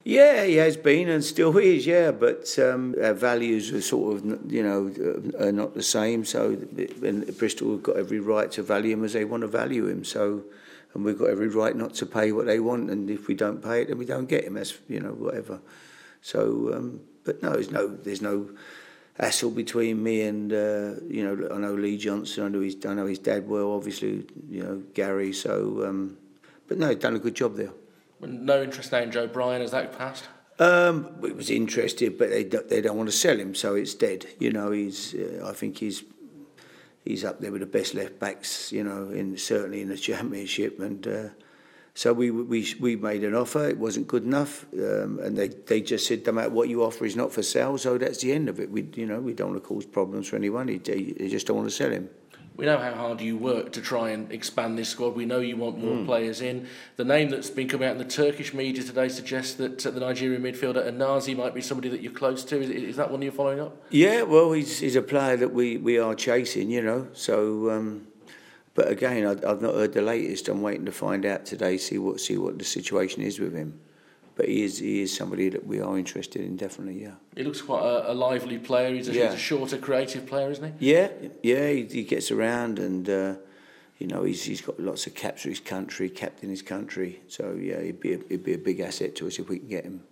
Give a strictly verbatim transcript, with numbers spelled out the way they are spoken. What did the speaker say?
Yeah, he has been and still is, yeah, but um, our values are sort of, you know, are not the same. So and Bristol have got every right to value him as they want to value him. So, and we've got every right not to pay what they want. And if we don't pay it, then we don't get him. That's, you know, whatever. So, um, but no, there's no, there's no hassle between me and, uh, you know, I know Lee Johnson. I know his, I know his dad well, obviously, you know, Gary. So, um, but no, he's done a good job there. No interest now in Joe Bryan, has that passed? Um, it was interested, but they don't, they don't want to sell him, so it's dead. You know, he's uh, I think he's he's up there with the best left backs. You know, in certainly in the Championship, and uh, so we we we made an offer. It wasn't good enough, um, and they, they just said no matter what you offer is not for sale. So that's the end of it. We you know we don't want to cause problems for anyone. They, they just don't want to sell him. We know how hard you work to try and expand this squad. We know you want more mm. players in. The name that's been coming out in the Turkish media today suggests that uh, the Nigerian midfielder Anazi might be somebody that you're close to. Is, is that one you're following up? Yeah, well, he's, he's a player that we, we are chasing, you know. So, um, but again, I, I've not heard the latest. I'm waiting to find out today, see what see what the situation is with him. But he is he is somebody that we are interested in, definitely, yeah. He looks quite a, a lively player. He's a, yeah. he's a shorter, creative player, isn't he? Yeah, yeah. He, he gets around, and uh, you know he's he's got lots of caps for his country, captain his country. So yeah, he'd be a, he'd be a big asset to us if we can get him.